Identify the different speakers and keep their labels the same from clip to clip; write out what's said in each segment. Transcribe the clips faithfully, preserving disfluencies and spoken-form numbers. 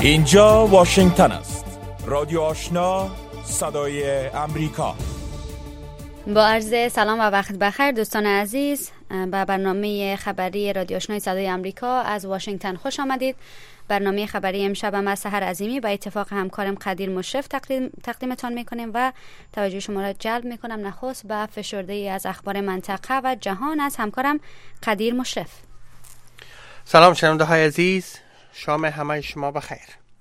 Speaker 1: اینجا واشنگتن است. رادیو آشنا، صدای امریکا.
Speaker 2: با عرض سلام و وقت بخیر دوستان عزیز، به برنامه خبری رادیو آشنای صدای امریکا از واشنگتن خوش آمدید. برنامه خبری امشب هم از سحر عظیمی با اتفاق همکارم قدیر مشرف تقدیم تقدیمتان میکنیم و توجه شما را جلب میکنم نخست به فشرده ای از اخبار منطقه و جهان از همکارم قدیر مشرف.
Speaker 3: سلام شنونده های عزیز، شام همه شما بخیر.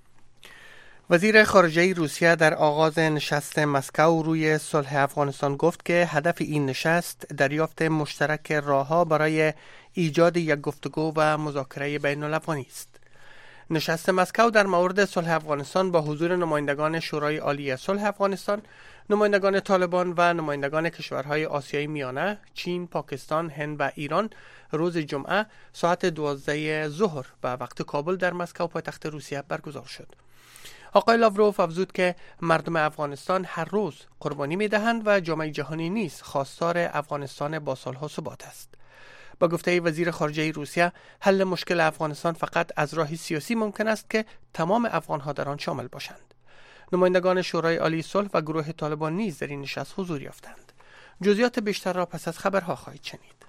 Speaker 3: وزیر خارجه روسیه در آغاز نشست مسکو روی صلح افغانستان گفت که هدف این نشست دریافت مشترک راه‌ها برای ایجاد یک گفتگو و مذاکره بین الافغانی است. نشست مسکو در مورد صلح افغانستان با حضور نمایندگان شورای عالی صلح افغانستان، نمایندگان طالبان و نمایندگان کشورهای آسیای میانه، چین، پاکستان، هند و ایران روز جمعه ساعت دوازده ظهر به وقت کابل در مسکو پایتخت روسیه برگزار شد. آقای لاوروف افزود که مردم افغانستان هر روز قربانی می‌دهند و جامعه جهانی نیز خواستار افغانستان با سالها ثبات است. با گفته وزیر خارجه روسیه، حل مشکل افغانستان فقط از راه سیاسی ممکن است که تمام افغان‌ها در آن شامل باشند. نمایندگان شورای عالی صلح و گروه طالبان نیز در این نشست حضور یافتند. جزئیات بیشتر را پس از خبرها خواهید شنید.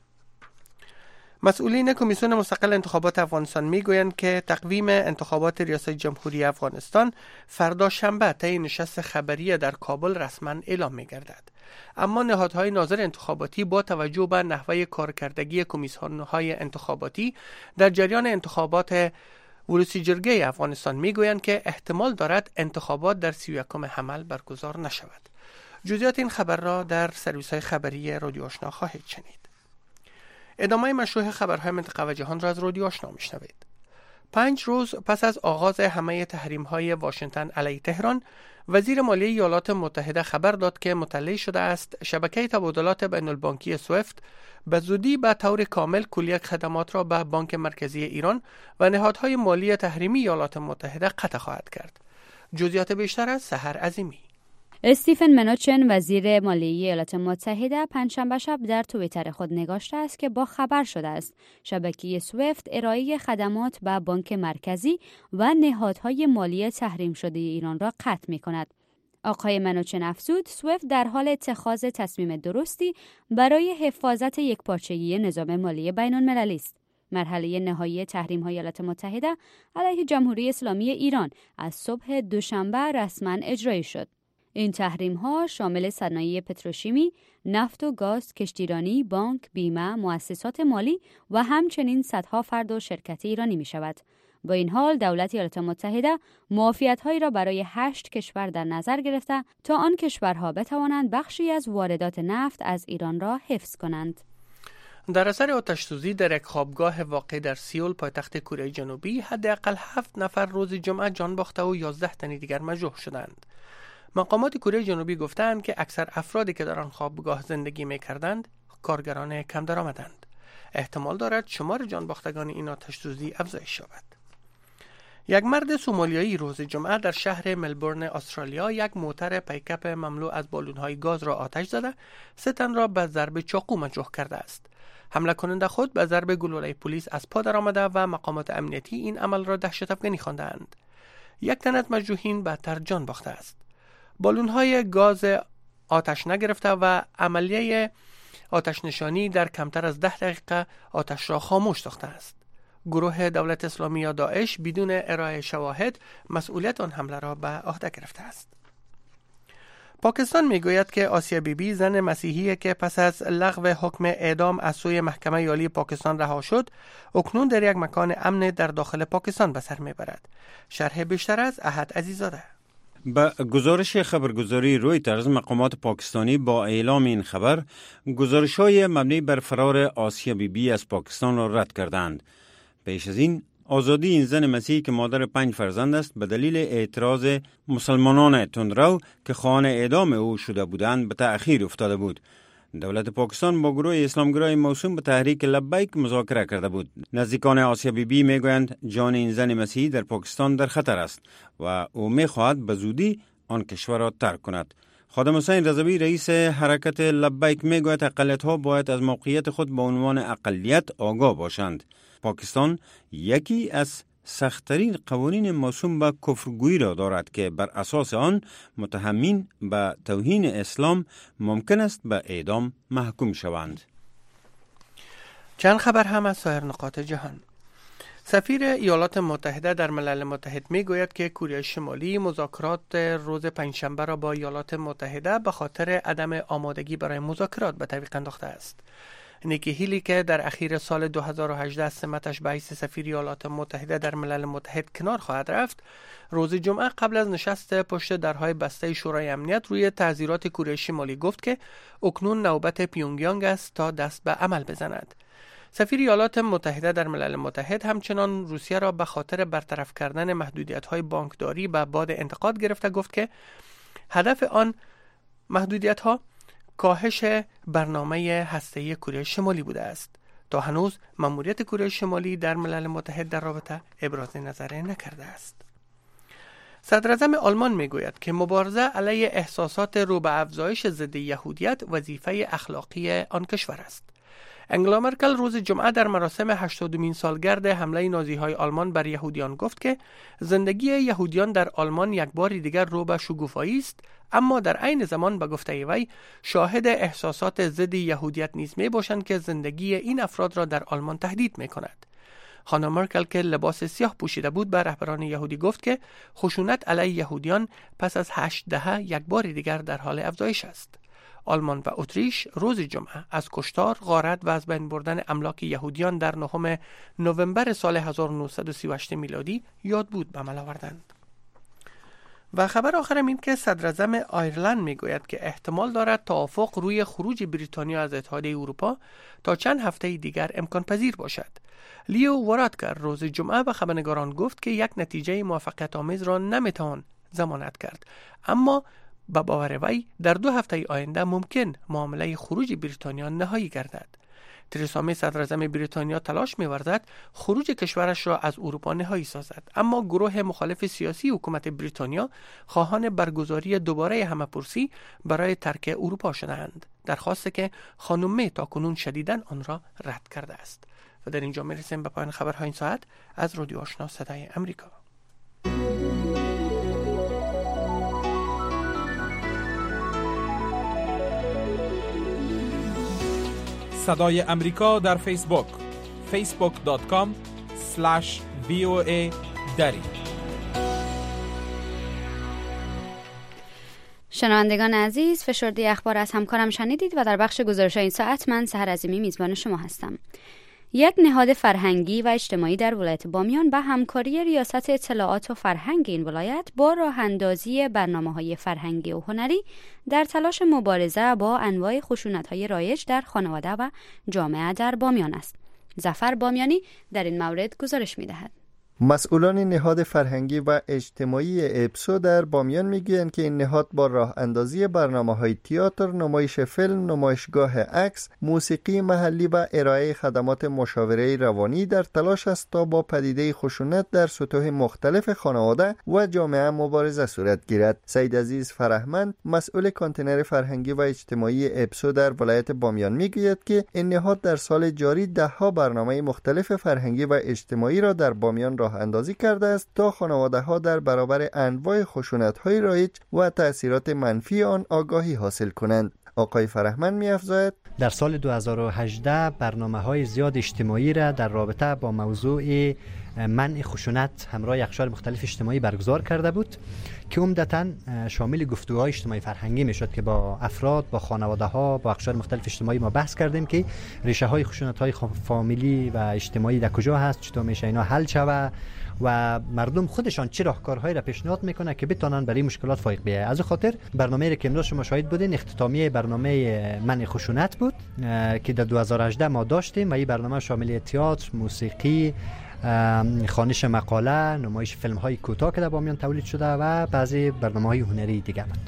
Speaker 3: مسئولین کمیسیون مستقل انتخابات افغانستان میگویند که تقویم انتخابات ریاست جمهوری افغانستان فردا شنبه طی نشست خبری در کابل رسما اعلام می‌گردد. اما نهادهای ناظر انتخاباتی با توجه به نحوه کارکردگی کمیسیون‌های انتخاباتی در جریان انتخابات ولسی جرگه افغانستان میگویند که احتمال دارد انتخابات در سی و یکم حمل برگزار نشود. جزئیات این خبر را در سرویس‌های خبری رادیو آشنا خواهید شنید. ادامه مشروع خبرهای منطقه و جهان را از رادیو آشنا میشنوید. پنج روز پس از آغاز همه تحریم‌های واشنگتن علیه تهران، وزیر مالیه ایالات متحده خبر داد که مطلع شده است شبکه تبادلات بین البانکی سویفت به زودی به طور کامل کلیه خدمات را به بانک مرکزی ایران و نهادهای مالی تحریمی ایالات متحده قطع خواهد کرد. جزئیات بیشتر از سحر عظیمی.
Speaker 2: استیفن منوچن وزیر مالیه ایالات متحده پنجشنبه شب در توییتر خود نگاشته است که با خبر شده است شبکه سویفت ارائه خدمات به بانک مرکزی و نهادهای مالی تحریم شده ایران را قطع می کند. آقای منوچن افزود سویفت در حال اتخاذ تصمیم درستی برای حفاظت یکپارچگی نظام مالی بین المللی است. مرحله نهایی تحریم‌های ایالات متحده علیه جمهوری اسلامی ایران از صبح دوشنبه رسما اجرایی شد. این تحریم‌ها شامل صنایع پتروشیمی، نفت و گاز، کشتیرانی، بانک، بیمه، مؤسسات مالی و همچنین صدها فرد و شرکت ایرانی می‌شود. با این حال دولت ایالات متحده معافیت‌هایی را برای هشت کشور در نظر گرفته تا آن کشورها بتوانند بخشی از واردات نفت از ایران را حفظ کنند.
Speaker 3: در اثر آتش‌سوزی در یک خوابگاه واقع در سئول پایتخت کره جنوبی، حداقل هفت نفر روز جمعه جان باخته و یازده تن دیگر مجروح شدند. مقامات کره جنوبی گفتند که اکثر افرادی که در آن خوابگاه زندگی می‌کردند کارگران کم درآمدند. احتمال دارد شمار جان باختگان این آتش‌سوزی افزایش یابد. یک مرد سومالیایی روز جمعه در شهر ملبورن استرالیا یک موتر پیکاپ مملو از بالون‌های گاز را آتش زده، سه تن را به ضرب چاقو مجروح کرده است. حمله کننده خود به ضرب گلوله پلیس از پا درآمده و مقامات امنیتی این عمل را دهشت‌افکنی خواندند. یک تن از مجروحین بدتر جان باخته است. بالون‌های گاز آتش نگرفته و عملیه آتش نشانی در کمتر از ده دقیقه آتش را خاموش ساخته است. گروه دولت اسلامی یا داعش بدون ارائه شواهد مسئولیت آن حمله را به عهده گرفته است. پاکستان میگوید که آسیا بیبی زن مسیحی که پس از لغو حکم اعدام از سوی محکمه عالی پاکستان رها شد، اکنون در یک مکان امن در داخل پاکستان به سر میبرد. شرح بیشتر از احد عزیزاده.
Speaker 4: با گزارش خبرگزاری رویترز، مقامات پاکستانی با اعلام این خبر گزارش‌های مبنی بر فرار آسیا بیبی از پاکستان را رد کردند. پیش از این آزادی این زن مسیحی که مادر پنج فرزند است به دلیل اعتراض مسلمانان تندرو که خواهان اعدام او شده بودند به تأخیر افتاده بود. دولت پاکستان با گروه اسلامگرای موسوم به تحریک لبیک مذاکره کرده بود. نزدیکان آسیا بیبی میگویند جان این زن مسیحی در پاکستان در خطر است و او میخواهد به زودی آن کشور را ترک کند. خادم حسین رضوی رئیس حرکت لبیک میگوید اقلیت‌ها باید از موقعیت خود به عنوان اقلیت آگاه باشند. پاکستان یکی از سخت‌ترین قوانین موسوم به کفرگویی را دارد که بر اساس آن متهمین به توهین اسلام ممکن است به اعدام محکوم شوند.
Speaker 3: چند خبر هم از سایر نقاط جهان. سفیر ایالات متحده در ملل متحد می گوید که کره شمالی مذاکرات روز پنجشنبه را با ایالات متحده به خاطر عدم آمادگی برای مذاکرات به تعویق انداخته است. نیکی هیلی که در اخیر سال دو هزار و هجده سمتش به حیث سفیر ایالات متحده در ملل متحد کنار خواهد رفت، روز جمعه قبل از نشست پشت درهای بسته شورای امنیت روی تعزیرات کره شمالی گفت که اکنون نوبت پیونگیانگ است تا دست به عمل بزند. سفیر ایالات متحده در ملل متحد همچنان روسیه را به خاطر برطرف کردن محدودیت‌های بانکداری به باد انتقاد گرفته گفت که هدف آن محدودیت‌ها کاهش برنامه هسته‌ای کره شمالی بوده است. تا هنوز ماموریت کره شمالی در ملل متحد در رابطه ابراز نظر نکرده است. صدراعظم آلمان میگوید که مبارزه علیه احساسات رو به افزایش ضد یهودیت وظیفه اخلاقی آن کشور است. انگلا مرکل روز جمعه در مراسم هشتادمین سالگرد حمله نازی‌های آلمان بر یهودیان گفت که زندگی یهودیان در آلمان یک بار دیگر رو به شگوفایی است، اما در عین زمان به گفته وی شاهد احساسات ضد یهودیت نیز می باشند که زندگی این افراد را در آلمان تهدید می کند. خانم مرکل که لباس سیاه پوشیده بود به رهبران یهودی گفت که خشونت علیه یهودیان پس از هشت دهه یک بار دیگر در حال افزایش است. آلمان و اتریش روز جمعه از کشتار، غارت و از بین بردن املاک یهودیان در نهم نوامبر سال هزار و نهصد و سی و هشت میلادی یاد بود به عمل آوردند. و خبر آخرم این که صدراعظم آیرلند میگوید که احتمال دارد توافق روی خروج بریتانیا از اتحادیه اروپا تا چند هفته دیگر امکان پذیر باشد. لیو وارادکر روز جمعه به خبرنگاران گفت که یک نتیجه موافقت آمیز را نمیتوان ضمانت کرد، اما با باور وی در دو هفته آینده ممکن معامله خروج بریتانیا نهایی گردد. تریسا می صدراعظم بریتانیا تلاش می‌ورزد خروج کشورش را از اروپا نهایی سازد، اما گروه مخالف سیاسی حکومت بریتانیا خواهان برگزاری دوباره همه‌پرسی برای ترک اروپا شدند، درخواستی که خانم می تاکنون شدیداً آن را رد کرده است. و در اینجا می‌رسیم به پایان خبرهای این ساعت از رادیو آشنا صدای امریکا.
Speaker 1: صدای امریکا در فیسبوک فیسبوک دات کام اسلش وی او ای دری.
Speaker 2: شنوندگان عزیز، فشرده اخبار از همکارم شنیدید و در بخش گزارش این ساعت من سحر عظیمی میزبان شما هستم. یک نهاد فرهنگی و اجتماعی در ولایت بامیان به همکاری ریاست اطلاعات و فرهنگ این ولایت با راه اندازی برنامه‌های فرهنگی و هنری در تلاش مبارزه با انواع خشونت‌های رایج در خانواده و جامعه در بامیان است. ظفر بامیانی در این مورد گزارش می‌دهد.
Speaker 5: مسئولان نهاد فرهنگی و اجتماعی اپسو در بامیان میگویند که این نهاد با راه اندازی برنامه‌های تئاتر، نمایش فیلم، نمایشگاه عکس، موسیقی محلی و ارائه خدمات مشاوره روانی در تلاش است تا با پدیده خشونت در سطوح مختلف خانواده و جامعه مبارزه صورت گیرد. سید عزیز فرهمند، مسئول کانتینر فرهنگی و اجتماعی اپسو در ولایت بامیان میگوید که این نهاد در سال جاری ده ها برنامه مختلف فرهنگی و اجتماعی را در بامیان راه اندازی کرده است تا خانواده ها در برابر انواع خشونت های رایج و تأثیرات منفی آن آگاهی حاصل کنند. آقای فرهمند می افزاید
Speaker 6: در سال دو هزار و هجده برنامه های زیاد اجتماعی را در رابطه با موضوع منع خشونت همراه اقشار مختلف اجتماعی برگزار کرده بود که عمدتاً شامل گفتگوهای اجتماعی فرهنگی می شد که با افراد، با خانواده ها، با اقشار مختلف اجتماعی ما بحث کردیم که ریشه های خشونت های فامیلی و اجتماعی در کجا هست، چطور میشه اینا حل شود و مردم خودشان چه راهکارهایی را پیشنهاد میکنه که بتونن برای مشکلات فائق بیاید. از خاطر برنامه‌ای را که امروز شما شاهد بودین اختتامیه برنامه منع خشونت بود که در دو هزار و هجده ما داشتیم و این برنامه شامل تئاتر، موسیقی، خوانش مقاله، نمایش فیلم های کوتاه که در بامیان تولید شده و بعضی برنامه های هنری دیگه بود.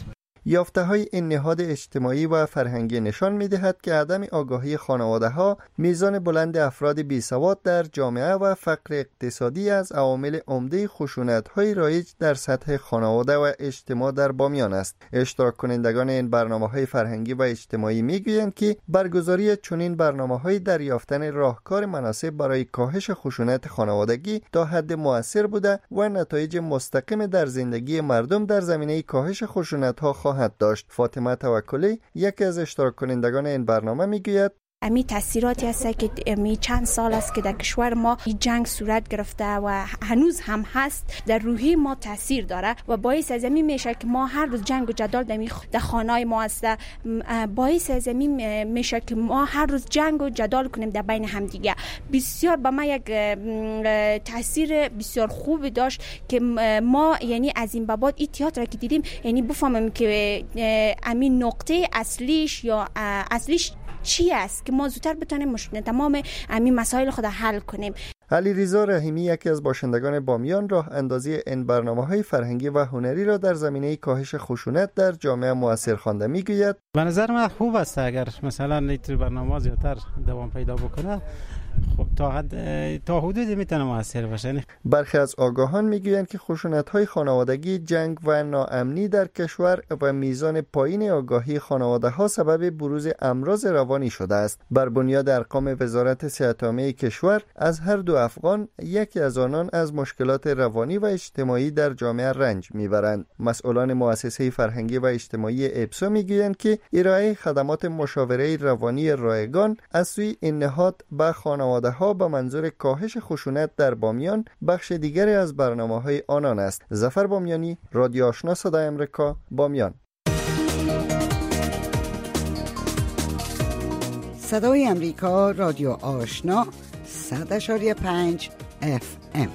Speaker 5: یافته‌های این نهاد اجتماعی و فرهنگی نشان می‌دهد که عدم آگاهی خانواده‌ها، میزان بلند افراد بیسواد در جامعه و فقر اقتصادی از عوامل عمده خشونت‌های رایج در سطح خانواده و اجتماع در بامیان است. اشتراک کنندگان این برنامه‌های فرهنگی و اجتماعی می‌گویند که برگزاری چنین برنامه‌های در یافتن راهکار مناسب برای کاهش خشونت خانوادگی تا حد مؤثر بوده و نتایج مستقیم در زندگی مردم در زمینه کاهش خشونت‌ها خواهد داشت. فاطمه توکلی یکی از اشتراک کنندگان این برنامه می‌گوید
Speaker 7: امی تاثیراتی هست که امی چند سال است که در کشور ما این جنگ صورت گرفته و هنوز هم هست، در روحی ما تاثیر داره و باعث از این میشه که ما هر روز جنگ و جدال در خانه‌های ما است. باعث از این میشه که ما هر روز جنگ و جدال کنیم در بین هم دیگه. بسیار با ما یک تاثیر بسیار خوب داشت که ما یعنی از این بعد این تئاتر که دیدیم یعنی بفهمیم که امین نقطه اصلیش یا اصلیش چی است که ما زودتر بتونیم مشکل تمام همین مسائل خود حل کنیم.
Speaker 5: علیرضا رحیمی یکی از باشندگان بامیان راه اندازی این برنامه‌های فرهنگی و هنری را در زمینه کاهش خشونت در جامعه مؤثر خوانده میگوید
Speaker 8: به نظر من خوب است اگر مثلا این برنامه زیادتر دوام پیدا بکنه، خب تا حد تا حدودی میتونه موثر باشه.
Speaker 5: برخی از آگاهان میگویند که خشونت‌های خانوادگی، جنگ و ناامنی در کشور و میزان پایین آگاهی خانواده‌ها سبب بروز امراض روانی شده است. بر بنیاد ارقام وزارت صحت عامه کشور، از هر دو افغان یکی از آنان از مشکلات روانی و اجتماعی در جامعه رنج میبرند. مسئولان مؤسسه فرهنگی و اجتماعی اپسو میگویند که ارائه خدمات مشاوره روانی رایگان از سوی این نهاد به خانواده‌ها به منظور کاهش خشونت در بامیان بخش دیگری از برنامه‌های آنان است. ظفر بامیانی، رادیو آشنا صدای امریکا، بامیان.
Speaker 9: صدای امریکا، رادیو آشنا، صد اشاری پنج اف ام.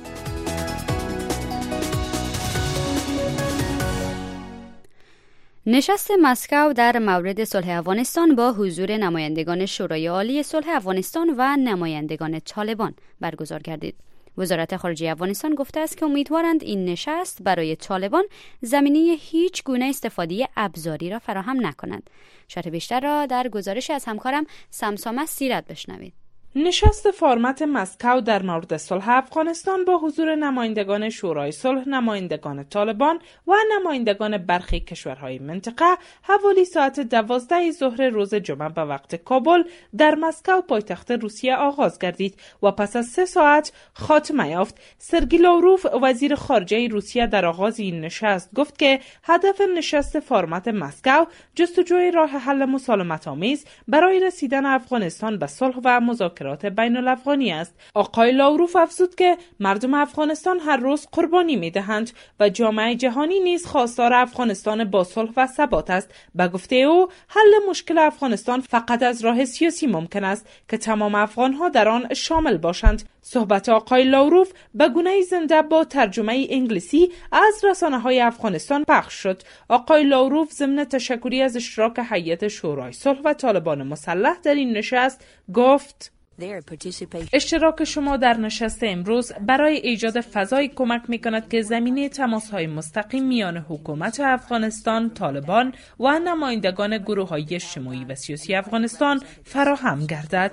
Speaker 2: نشست مسکو در مورد صلح افغانستان با حضور نمایندگان شورای عالی صلح افغانستان و نمایندگان طالبان برگزار گردید. وزارت خارجه افغانستان گفته است که امیدوارند این نشست برای طالبان زمینه هیچ گونه استفاده ابزاری را فراهم نکند. شرح بیشتر را در گزارش از همکارم سمسامه سیرت بشنوید.
Speaker 10: نشست فرمت مسکو در مورد صلح افغانستان با حضور نمایندگان شورای صلح، نمایندگان طالبان و نمایندگان برخی کشورهای منطقه حوالی ساعت دوازده ظهر روز جمعه به وقت کابل در مسکو پایتخت روسیه آغاز گردید و پس از سه ساعت خاتمه یافت. سرگی لاوروف وزیر خارجه روسیه در آغاز این نشست گفت که هدف نشست فرمت مسکو جستجوی راه حل مسالمت‌آمیز برای رسیدن افغانستان به صلح و مذاکرات بین الافغانی است. آقای لاوروف افزود که مردم افغانستان هر روز قربانی می‌دهند و جامعه جهانی نیز خواستار افغانستان با صلح و ثبات است. به گفته او حل مشکل افغانستان فقط از راه سیاسی ممکن است که تمام افغان‌ها در آن شامل باشند. صحبت آقای لاوروف به گونه زنده با ترجمه انگلیسی از رسانه‌های افغانستان پخش شد. آقای لاوروف ضمن تشکری از اشتراک هیئت شورای صلح و طالبان مسلح در این نشست گفت: اشتراک شما در نشست امروز برای ایجاد فضای کمک می‌کند که زمینه تماس‌های مستقیم میان حکومت افغانستان، طالبان و نمایندگان گروه‌های اجتماعی و سیاسی افغانستان فراهم گردد.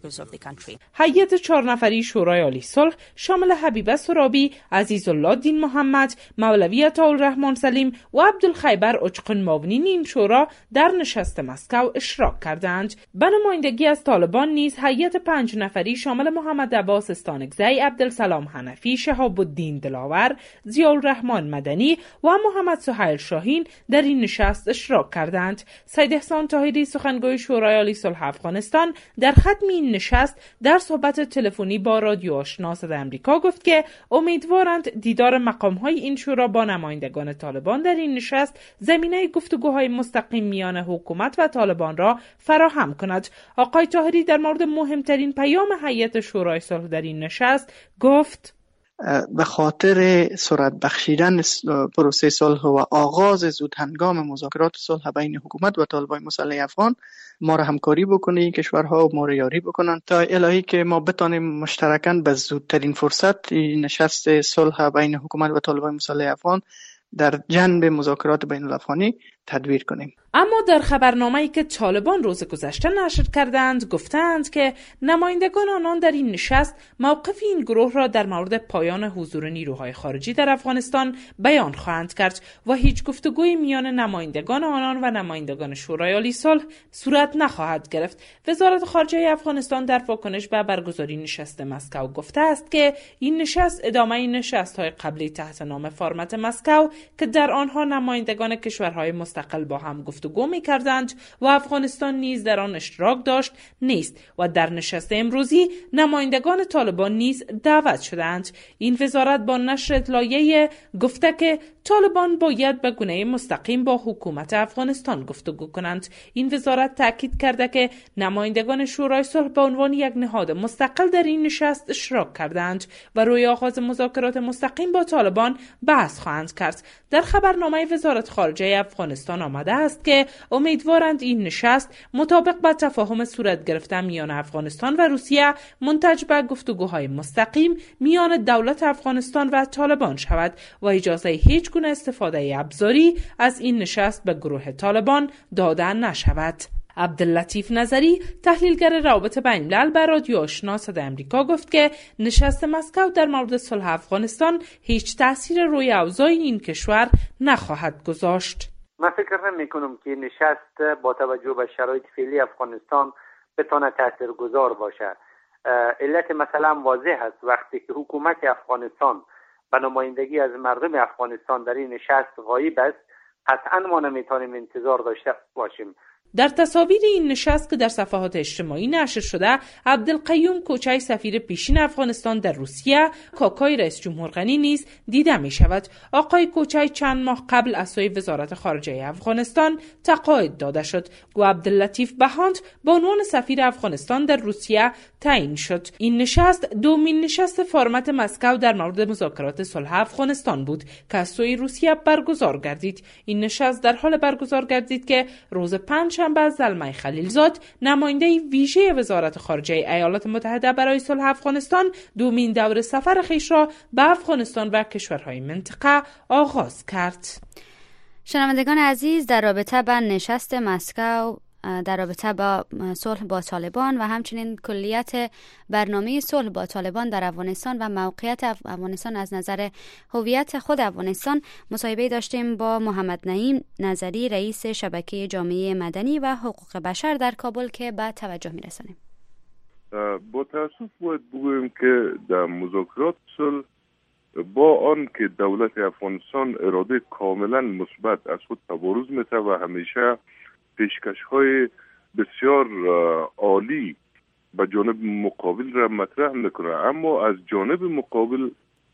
Speaker 10: هیئت چهار نفری شورای عالی صلح شامل حبیبه سرابی، عزیزالله دین محمد، مولوی عطاالرحمن سلیم و عبدالخیبر اچقن معاونین این شورا در نشست مسکو اشتراک کردند. به نمایندگی از طالبان نیز هیئت پنج نفری شامل محمد عباس استانکزی، عبدالسلام حنفی، شهاب الدین دلاور، ضیاءالرحمن مدنی و محمد سهیل شاهین در این نشست اشتراک کردند. سید احسان طاهری سخنگوی شورای عالی صلح افغانستان در ختم این نشست در صحبت تلفنی با رادیو آشنا صدای امریکا گفت که امیدوارند دیدار مقام‌های این شورا با نمایندگان طالبان در این نشست زمینه گفتگوهای مستقیم میان حکومت و طالبان را فراهم کند. آقای طاهری در مورد مهمترین این پیام هیئت شورای صلح در این نشست گفت:
Speaker 11: به خاطر سرعت بخشیدن پروسه صلح و آغاز زود هنگام مذاکرات صلح بین حکومت و طالبان مسلح افغان ما را همکاری بکنه، این کشورها ما را یاری بکنن تا الهی که ما بتانیم مشترکاً به زودترین فرصت نشست صلح بین حکومت و طالبان مسلح افغان در جنب مذاکرات بین الافغانی تدویر کنیم.
Speaker 10: اما در خبرنامه‌ای که طالبان روز گذشته نشر کردند گفتند که نمایندگان آنان در این نشست موقف این گروه را در مورد پایان حضور نیروهای خارجی در افغانستان بیان خواهند کرد و هیچ گفتگوی میان نمایندگان آنان و نمایندگان شورای عالی صلح صورت نخواهد گرفت. وزارت خارجه افغانستان در واکنش به برگزاری نشست مسکو گفته است که این نشست ادامه نشست‌های قبلی تحت نام فرمت مسکو که در آنها نمایندگان کشورهای مستقل با هم گفتگو می‌کردند و افغانستان نیز در آن اشتراک داشت نیست و در نشست امروزی نمایندگان طالبان نیز دعوت شدند. این وزارت با نشر اطلاعیه گفته که طالبان باید به گونه مستقیم با حکومت افغانستان گفتگو کنند. این وزارت تاکید کرده که نمایندگان شورای صلح به عنوان یک نهاد مستقل در این نشست اشتراک کردند و روی آغاز مذاکرات مستقیم با طالبان بحث خواهند کرد. در خبرنامه وزارت خارجه افغانستان آمده است که امیدوارند این نشست مطابق با تفاهم صورت گرفته میان افغانستان و روسیه منتج به گفتگوهای مستقیم میان دولت افغانستان و طالبان شود و اجازه هیچ گونه استفاده ابزاری از این نشست به گروه طالبان داده نشود. عبداللطیف نظری تحلیلگر روابط بین الملل به رادیو آشنا صدای امریکا گفت که نشست مسکو در مورد صلح افغانستان هیچ تأثیر روی اوضاع این کشور نخواهد گذاشت.
Speaker 12: من فکر نمی کنم که نشست با توجه به شرایط فعلی افغانستان بتونه تاثیرگذار باشه. علت مثلا واضح است وقتی که حکومت افغانستان به نمایندگی از مردم افغانستان در این نشست غایب است، قطعا ما نمیتونیم انتظار داشته باشیم.
Speaker 10: در تصاویر این نشست که در صفحات اجتماعی نشر شده، عبدالقیوم کوچای سفیر پیشین افغانستان در روسیه، کاکای رئیس جمهور غنی نیز دیده می شود. آقای کوچای چند ماه قبل از سوی وزارت خارجه افغانستان تقاعد داده شد و عبداللطیف بهانت به عنوان سفیر افغانستان در روسیه تعیین شد. این نشست دومین نشست فرمت مسکو در مورد مذاکرات صلح افغانستان بود که از سوی روسیه برگزار گردید. این نشست در حال برگزار گردید که روز پنج شنبه زلمه خلیلزاد نماینده ویژه وزارت خارجه ایالات متحده برای صلح افغانستان دومین دور سفر خویش را به افغانستان و کشورهای منطقه آغاز کرد.
Speaker 2: شنوندگان عزیز، در رابطه با نشست مسکو در رابطه با صلح با طالبان و همچنین کلیت برنامه صلح با طالبان در افغانستان و موقعیت افغانستان از نظر هویت خود افغانستان مصاحبه داشتیم با محمد نعیم نظری، رئیس شبکه جامعه مدنی و حقوق بشر در کابل که به توجه می‌رسانیم.
Speaker 13: با تأسف باید بگوییم که در مذاکرات صلح با آن که دولت افغانستان اراده کاملا مثبت از خود تبارز می‌ده و همیشه پیشکش‌های بسیار عالی به جانب مقابل را مطرح میکنه، اما از جانب مقابل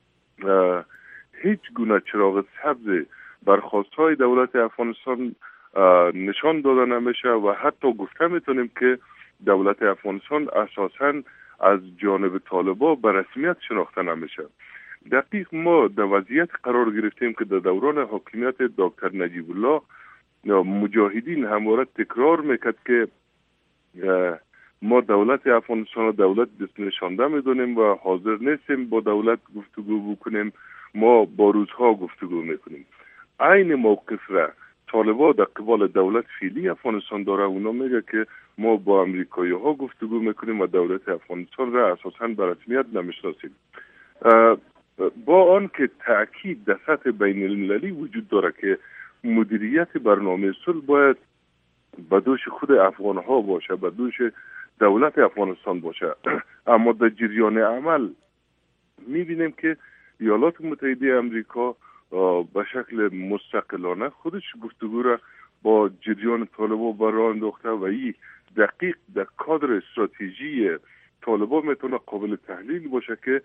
Speaker 13: هیچ گونه چراغ سبز بر خواست‌های دولت افغانستان نشان داده نمیشه و حتی گفته میتونیم که دولت افغانستان اساساً از جانب طالبان به رسمیت شناخته نمیشه. دقیق ما در وضعیت قرار گرفتیم که در دوران حاکمیت دکتر نجیب الله مجاهدین همواره تکرار میکرد که ما دولت افغانستان و دولت دست نشانده میدونیم و حاضر نیستیم با دولت گفتگو بکنیم، ما با روزها گفتگو میکنیم. عین موقف را طالبان در قبال دولت فعلی افغانستان داره، اونا میگه که ما با امریکایی ها گفتگو میکنیم و دولت افغانستان را اساساً به رسمیت نمیشناسیم. با آن که تأکید در سطح بین المللی وجود داره که مدیریت برنامه صلح باید به دوش خود افغان ها باشه، به دوش دولت افغانستان باشه، اما در جریان عمل میبینیم که ایالات متحده امریکا به شکل مستقلانه خودش گفتگو را با جریان طالبان برای انداخته و این دقیق در کادر استراتژی طالبان میتونه قابل تحلیل باشه که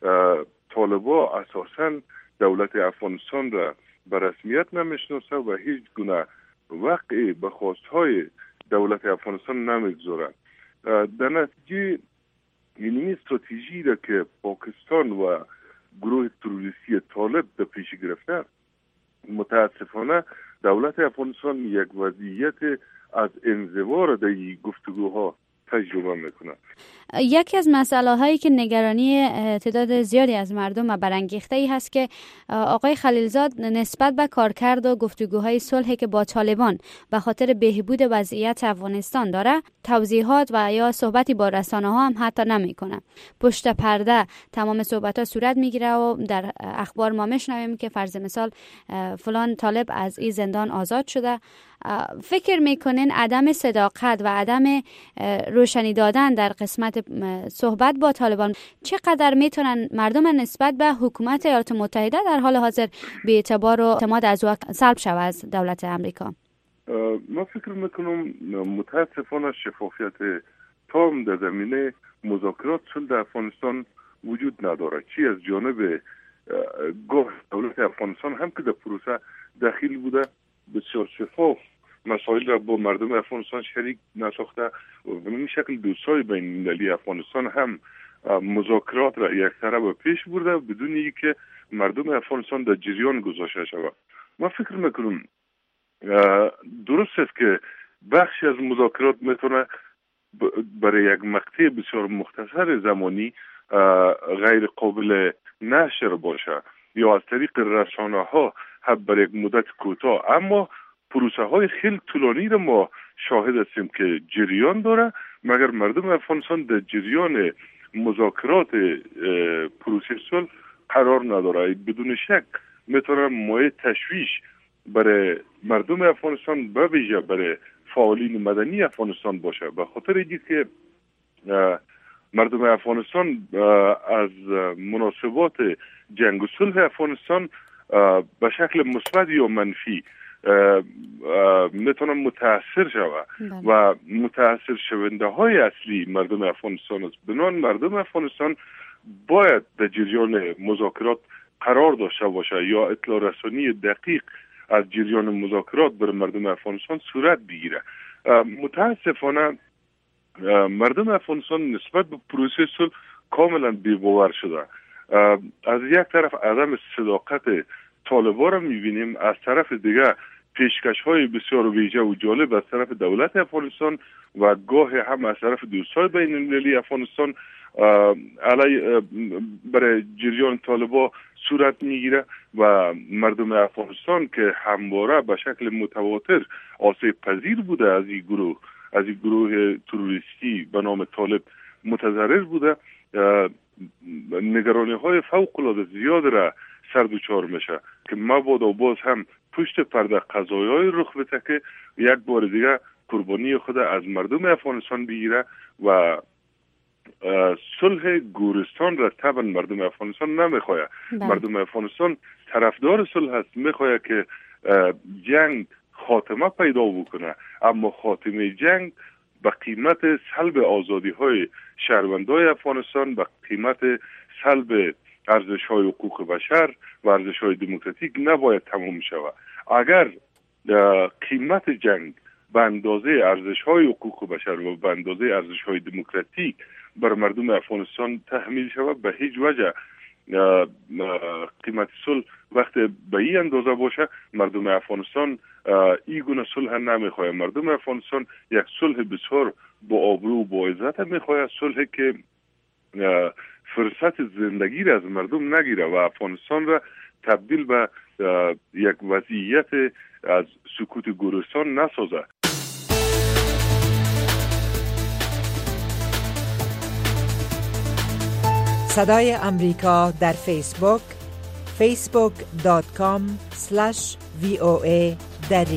Speaker 13: طالبان اساساً دولت افغانستان را به رسمیت نمیشناسه و هیچ گونه وقعی به خواستهای دولت افغانستان نمیگذاره. در نتیجه این استراتژی را که پاکستان و گروه تروریستی طالب در پیش گرفته، متاسفانه دولت افغانستان یک وضعیت از انزوا را در این گفتگوها تجربه میکنه.
Speaker 2: یکی از مسئله هایی که نگرانی تعداد زیادی از مردم برانگیخته ای هست که آقای خلیلزاد نسبت به کارکرد و گفتگوهای صلحی که با طالبان به خاطر بهبود وضعیت افغانستان داره توضیحات و یا صحبتی با رسانه ها هم حتی نمیکنه. پشت پرده تمام صحبت ها صورت میگیره و در اخبار ما میشنویم که فرض مثال فلان طالب از این زندان آزاد شده. فکر میکنین عدم صداقت و عدم روشنی دادن در قسمت صحبت با طالبان چقدر میتونن مردم نسبت به حکومت ایالات متحده در حال حاضر به اعتبار و اعتماد از او سلب شود از دولت امریکا؟
Speaker 13: ما فکر میکنم متاسفانه شفافیت تام در زمینه مذاکرات صلح در افغانستان وجود نداره. چی از جانب گاه دولت افغانستان هم که در پروسه داخل بوده بسیار شفاف مسائل را با مردم افغانستان شریک نساخته و به این شکل دوستای بین المللی افغانستان هم مذاکرات را یک طرف پیش برده بدون اینکه مردم افغانستان در جریان گذاشته شود. ما فکر میکنم درست است که بخشی از مذاکرات میتونه برای یک مقطع بسیار مختصر زمانی غیر قابل نشر باشه یا از طریق رسانه ها هم برای یک مدت کوتاه، اما پروسه های خیلی طولانی را ما شاهد هستیم که جریان داره، مگر مردم افغانستان در جریان مذاکرات پروسه صلح قرار نداره. بدون شک میتونه مایه تشویش برای مردم افغانستان به ویژه برای فعالین مدنی افغانستان باشه، به خاطر اینکه که مردم افغانستان از مناسبات جنگ و صلح افغانستان به شکل مثبت یا منفی میتونن متاثر شود و متاثر شونده های اصلی مردم افغانستان است. بنابراین مردم افغانستان باید در جریان مذاکرات قرار داشته باشه یا اطلاع رسانی دقیق از جریان مذاکرات بر مردم افغانستان صورت بگیره. متاسفانه مردم افغانستان نسبت به پروسه صلح کاملا بی‌باور شده. از یک طرف عدم صداقت طالبان را می‌بینیم، از طرف دیگه پیشکش‌های بسیار ویژه و جالب از طرف دولت افغانستان و گاه هم از طرف دوستای بین المللی افغانستان علی برای جریان طالبان صورت میگیره و مردم افغانستان که همواره به شکل متواتر آسیب پذیر بوده از این گروه از این گروه تروریستی به نام طالب متضرر بوده، نگرانی های فوق العاده زیاد را سر دوچار میشه که مبادا باز هم پشت پرده قضایای رخ بده که یک بار دیگه قربانی خود از مردم افغانستان بگیره و صلح گورستان را طبعا مردم افغانستان نمیخواه. مردم افغانستان طرفدار صلح هست، میخواه که جنگ خاتمه پیدا بکنه، اما خاتمه جنگ به قیمت سلب آزادی های شهروندای افغانستان، به قیمت سلب ارزش های حقوق بشر و ارزش های دموکراتیک نباید تمام شود. اگر قیمت جنگ به اندازه ارزش های حقوق بشر و به اندازه ارزش های دموکراتیک بر مردم افغانستان تحمیل شود، به هیچ وجه قیمت صلح وقتی به این اندازه باشه مردم افغانستان این گونه صلح نمیخواه. مردم افغانستان یک صلح بسیار با آبرو و با عزت میخواه، صلح که فرصت زندگی را از مردم نگیره و افغانستان را تبدیل به یک وضعیت از سکوت گورستان نسازه.
Speaker 14: صدای امریکا در فیسبوک فیسبوک دات کام اسلش وی او ای دری.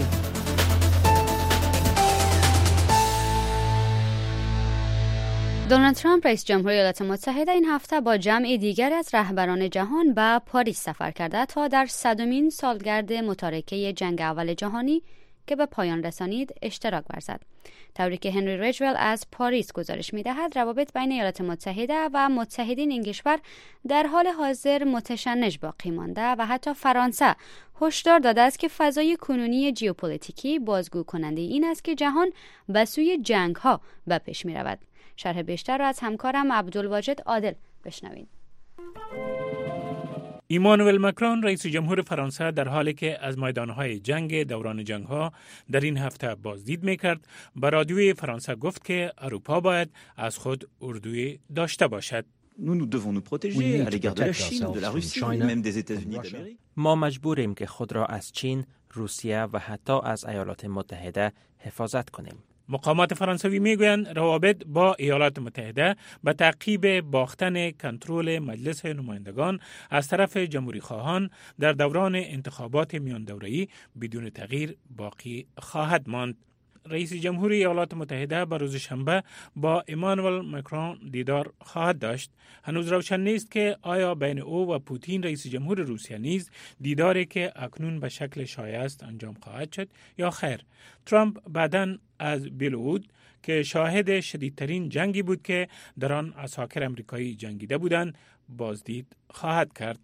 Speaker 2: دونالد ترامپ رئیس جمهوری ایالات متحده این هفته با جمع دیگر از رهبران جهان به پاریس سفر کرده تا در صدمین سالگرد متارکه جنگ اول جهانی که به پایان رسانید اشتراک ورزد. طوری که هنری ریجول از پاریس گزارش می‌دهد، روابط بین ایالات متحده و متحدین این کشور در حال حاضر متشنج باقی مانده و حتی فرانسه هشدار داده است که فضای کنونی ژئوپلیتیکی بازگو کننده این است که جهان به سوی جنگ‌ها به پیش می‌رود. شرح بیشتر را از همکارم عبدالواجد عادل بشنوید.
Speaker 15: ایمانوئل مکرون رئیس جمهور فرانسه در حالی که از میدانهای جنگ دوران جنگ‌ها در این هفته بازدید می‌کرد، به رادیوی فرانسه گفت که اروپا باید از خود اردوی داشته باشد.
Speaker 16: Nous, nous devons nous protéger à l'égard de la Chine, de la Russie, même des États-Unis d'Amérique.
Speaker 17: ما مجبوریم که خود را از چین، روسیه و حتی از ایالات متحده حفاظت کنیم.
Speaker 15: مقامات فرانسوی میگویند روابط با ایالات متحده به تعقیب باختن کنترل مجلس نمایندگان از طرف جمهوری خواهان در دوران انتخابات میان دوره‌ای بدون تغییر باقی خواهد ماند. رئیس جمهور ایالات متحده به روز شنبه با ایمانوئل مکرون دیدار خواهد داشت. هنوز روشن نیست که آیا بین او و پوتین رئیس جمهور روسیه نیز دیداری که اکنون به شکل شایست انجام خواهد شد یا خیر. ترامپ بعداً از بیلوود که شاهد شدیدترین جنگی بود که در آن عساکر امریکایی جنگیده بودند بازدید خواهد کرد.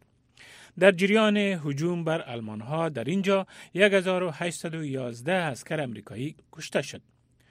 Speaker 15: در جریان هجوم بر آلمان‌ها در اینجا هزار و هشتصد و یازده عسکر امریکایی کشته شد.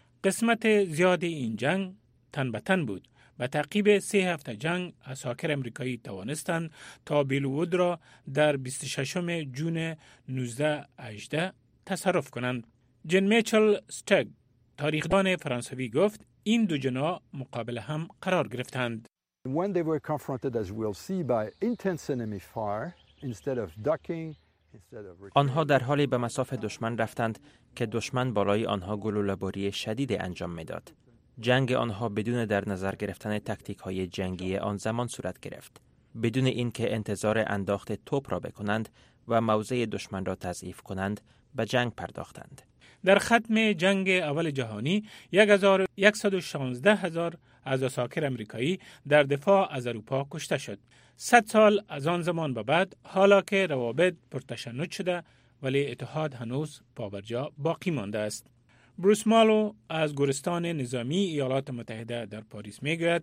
Speaker 15: قسمت زیادی این جنگ تن به تن بود. به تعقیب سه هفته جنگ عساکر امریکایی توانستند تا بیلوود را در بیست و ششم جون نوزده هجده تصرف کنند. جن میچل استگ تاریخدان فرانسوی گفت این دو جناح مقابل هم قرار گرفتند.
Speaker 18: When they were confronted, as we'll see, by intense enemy fire, instead of ducking, instead of...
Speaker 17: آنها در حالی به مصاف دشمن رفتند که دشمن بالای آنها گلوله‌باری شدید انجام میداد. جنگ آنها بدون در نظر گرفتن تاکتیک‌های جنگی آن زمان صورت گرفت. بدون اینکه انتظار انداخت توپ را بکنند و موضع دشمن را تضعیف کنند، به جنگ پرداختند.
Speaker 15: در ختم جنگ اول جهانی هزار و صد و شانزده هزار از عساکر امریکایی در دفاع از اروپا کشته شد. صد سال از آن زمان به بعد، حالا که روابط پرتشنج شده ولی اتحاد هنوز پابرجا باقی مانده است. بروس مالو از گورستان نظامی ایالات متحده در پاریس میگوید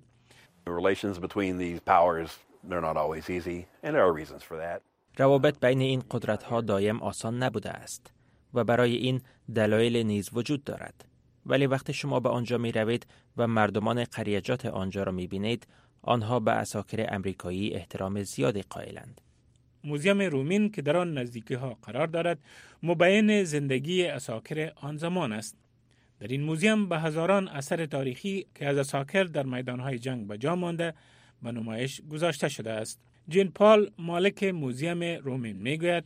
Speaker 17: روابط بین این قدرت‌ها دایم آسان نبوده است و برای این دلایل نیز وجود دارد. ولی وقتی شما به آنجا می روید و مردمان قریجات آنجا را می بینید، آنها به عساکر امریکایی احترام زیادی قائلند.
Speaker 15: موزیم رومین که در آن نزدیکی ها قرار دارد، مبین زندگی عساکر آن زمان است. در این موزیم به هزاران اثر تاریخی که از عساکر در میدانهای جنگ به جا مانده به نمایش گذاشته شده است. جین پال مالک موزیم رومین میگوید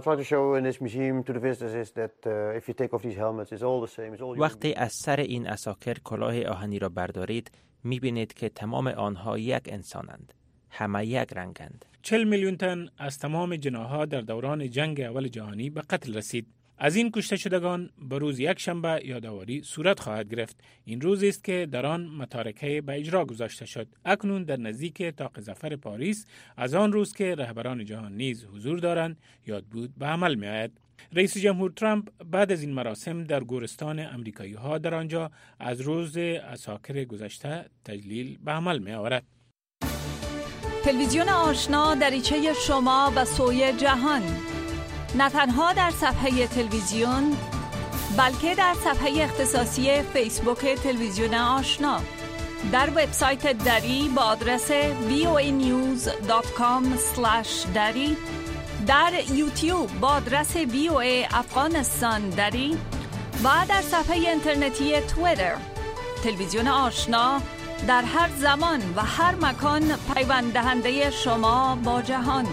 Speaker 17: وقتی از سر این عساکر کلاه آهنی را بردارید، میبینید که تمام آنها یک انسانند. همه یک رنگند.
Speaker 15: چهل میلیون تن از تمام جناح‌ها در دوران جنگ اول جهانی به قتل رسید. از این کشته شدگان به روز یک شنبه یادآوری صورت خواهد گرفت. این روزی است که در آن متارکه به اجرا گذاشته شد. اکنون در نزدیک طاق ظفر پاریس از آن روز که رهبران جهان نیز حضور دارند یادبود به عمل می آید. رئیس جمهور ترامپ بعد از این مراسم در گورستان امریکایی ها در آنجا از روز عساکر گذشته تجلیل به عمل می آورد.
Speaker 19: تلویزیون آشنا دریچه شما به سوی جهان، نه تنها در صفحه تلویزیون بلکه در صفحه اختصاصی فیسبوک تلویزیون آشنا، در وبسایت دری با آدرس وی او ای نیوز دات کام اسلش دری، در یوتیوب با آدرس وی او ای افغانستان دری و در صفحه اینترنتی توییتر. تلویزیون آشنا در هر زمان و هر مکان پیوند دهنده شما با جهان.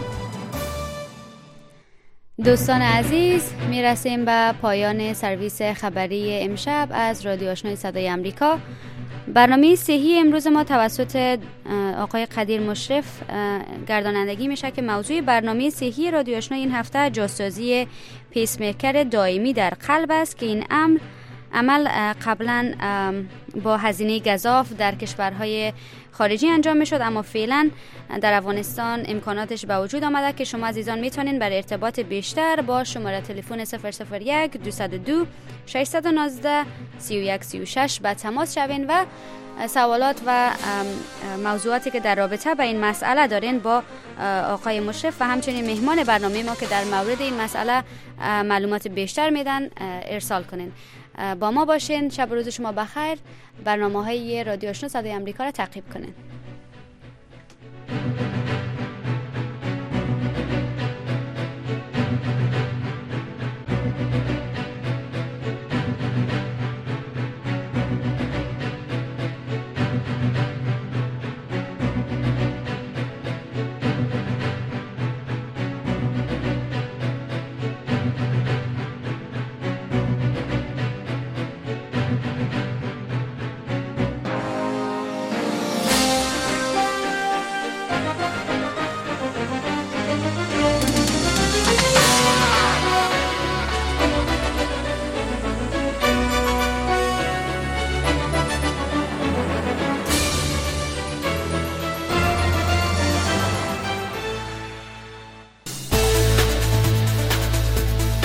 Speaker 2: دوستان عزیز، میرسیم به پایان سرویس خبری امشب از رادیو آشنای صدای امریکا. برنامه صحی امروز ما توسط آقای قدیر مشرف گردانندگی میشه که موضوع برنامه صحی رادیو آشنا این هفته جاسازی پیسمیکر دائمی در قلب است که این امر عمل قبلا با هزینه گزاف در کشورهای خارجی انجام می شد، اما فعلا در افغانستان امکاناتش به وجود آمده که شما عزیزان میتونین برای ارتباط بیشتر با شماره تلفن صفر صفر یک دو دو شش یک نه سه یک سه شش به تماس شوین و سوالات و موضوعاتی که در رابطه با این مسئله دارین با آقای مشرف و همچنین مهمان برنامه ما که در مورد این مسئله معلومات بیشتر میدن ارسال کنین. با ما باشین. شب و روز شما بخیر. برنامه‌های رادیو آشنا صدای آمریکا را تعقیب کنین.